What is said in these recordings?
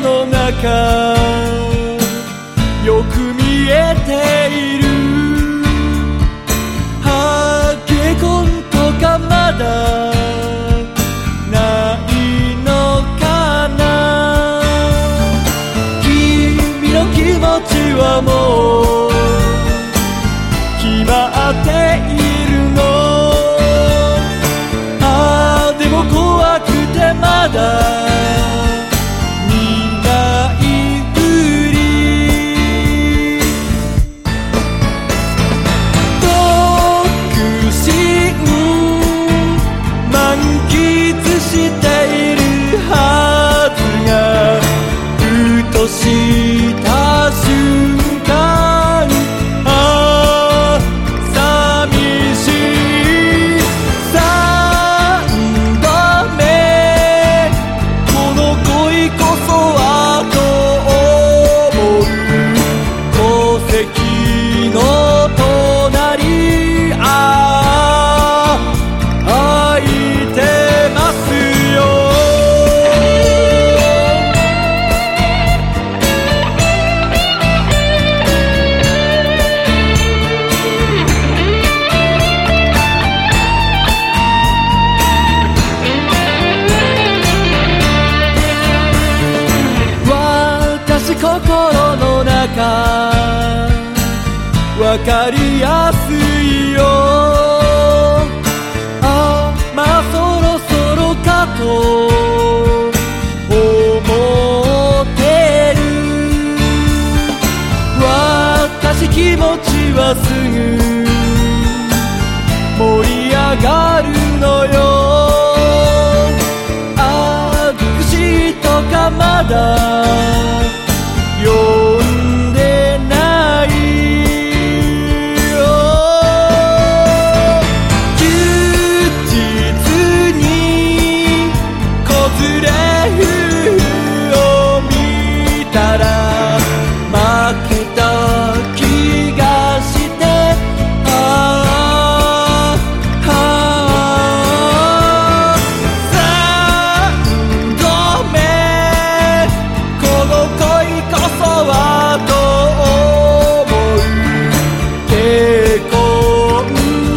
の中よく見えている。ハゲコンとかまだないのかな。君の気持ちはもう決まっているの。でも怖くてまだした瞬間、ああ寂しい。3度目この恋こそはと思う。戸籍の隣、ああ空いてますよ。心の中わかりやすいよ。まあそろそろかと思ってる。私気持ちはすぐ盛り上がるのよ。福祉とかまだ呼んでないよ。休日に子連れ夫婦を見たら負けた気がして、3度目この恋こそはと思う。結婚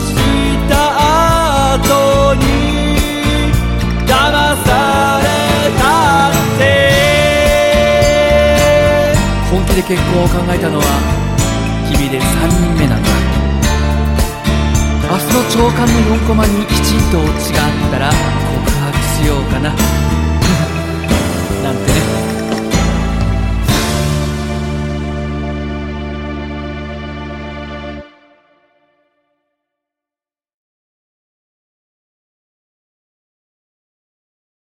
した後に騙されたって。 本気で結婚を考えたのは君で3人目なんだ。明日の朝刊の4コマにきちんとオチがあったら告白しようかななんてね。